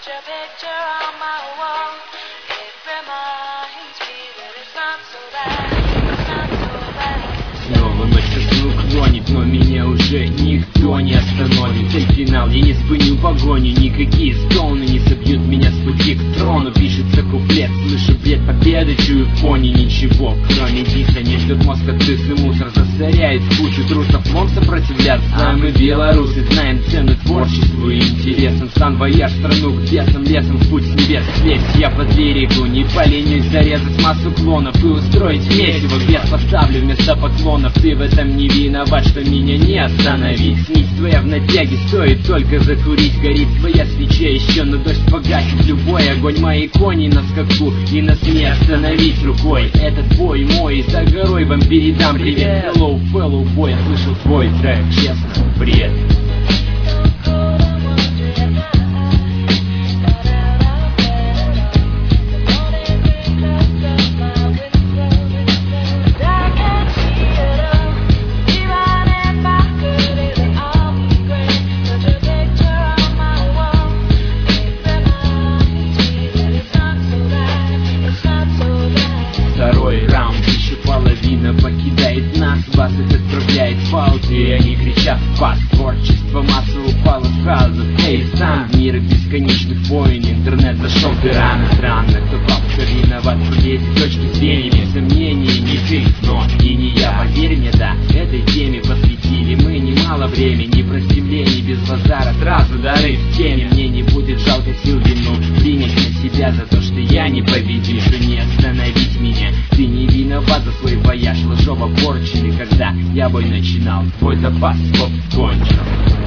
Put your picture on my wall. It reminds me that it's not so bad. It's not so bad. Снова ночь ко сну клонит, но меня уже никто не остановит. Цель финал, я не спыню погоню, никакие стоуны не собьют меня с пути к трону. Пишется куплет, слышу бред победы, чую в фоне ничего, кроме диса. Не ждет мозг от крыс и мусор, засоряет в кучу трусов. Мог сопротивляться, а мы белорусы знаем цену творчеству и интересам. Сан-вояж, страну к бесам, лесом в путь с небес слезть. Я под лирику, не поленюсь зарезать массу клонов и устроить месиво. Вес поставлю вместо поклонов. Ты в этом не виноват, что меня не остановить. Снить твоя в натяге, стоит только закурить. Горит твоя свеча еще, но дождь погасит любой огонь. Мои кони на скаку, и нас не остановить рукой. Этот бой мой, за горой вам передам привет. Hello, fellow boy, я слышал твой трек, честно, бред. Второй раунд, еще половина покидает нас. Вас это отправляет в аут, и они кричат пас. Творчество масса упало сразу. Эй, сам мир бесконечных войн. Интернет зашел ты рано, странно. Кто папка виноват в эти точки зрения? Без сомнений, не ты, но и не я. Поверь мне, да, этой теме посвятили мы немало времени. Просветлений без базара, сразу дары в теме. Мне не будет жалко сил вину принять на себя за то, что я не победишь и не остановить меня. Ты не виноват за свой вояж, лжово порченный. Когда я бой начинал, твой запас слов кончил.